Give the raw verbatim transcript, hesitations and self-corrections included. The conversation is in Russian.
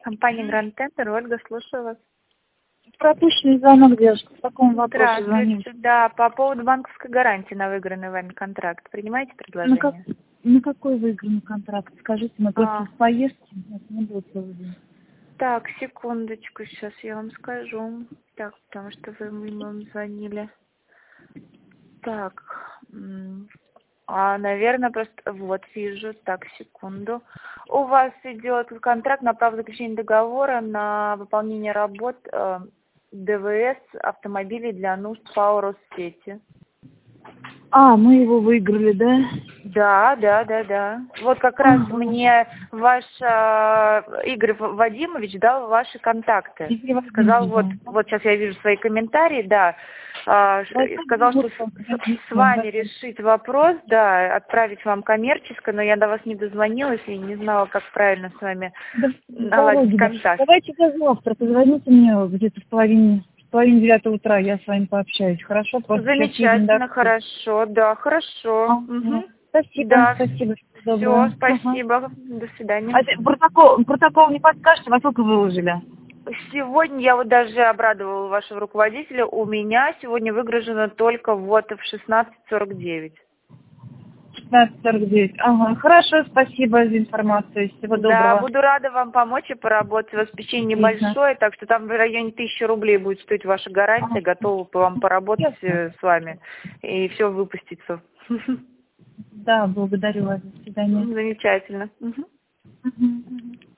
Компания Гранд Тендер, Ольга, слушаю вас. Пропущенный звонок, девушка. По какому вопросу звонить? Здравствуйте. Да, по поводу банковской гарантии на выигранный вами контракт. Принимаете На, предложение? как, на какой выигранный контракт? Скажите, мы просто А. в поездке. Это не будет целый день. Так, секундочку, сейчас я вам скажу. Так, потому что вы мне звонили. Так, м, а, наверное, просто, вот, вижу, так, секунду. У вас идет контракт на право заключения договора на выполнение работ э, ДВС автомобилей для нужд ПАО Россети. А, мы его выиграли, да? Да, да, да, да. Вот как раз Ага. мне ваш э, Игорь Вадимович дал ваши контакты. Игорь Сказал, вот, Владимирович, да. вот сейчас я вижу свои комментарии, да. Э, Возможно, сказал, что вот с, так, с- с вами решить вопрос, да, отправить вам коммерческое, но я до вас не дозвонилась и не знала, как правильно с вами Да, наладить психология, да. контакт. Давайте до завтра. Позвоните мне где-то в половине, в половине девятого утра. Я с вами пообщаюсь. Хорошо? Просто сейчас едем Замечательно, дорогой. хорошо, да, хорошо. А, Угу. ну, спасибо, Да, спасибо. Всего все, доброго. Ага. спасибо, до свидания. А ты протокол, протокол не подскажете, во сколько выложили? Сегодня я вот даже обрадовала вашего руководителя. У меня сегодня выгружено только вот в шестнадцать сорок девять. шестнадцать сорок девять. Ага, хорошо, спасибо за информацию. Всего Да, доброго. буду рада вам помочь и поработать. У вас печенье Отлично. небольшое, так что там в районе тысячи рублей будет стоить ваша гарантия. Ага. Готова по вам поработать Ясно. э, с вами и все выпустится. Да, благодарю вас. До свидания. Замечательно. Мгм. Мгм, мгм.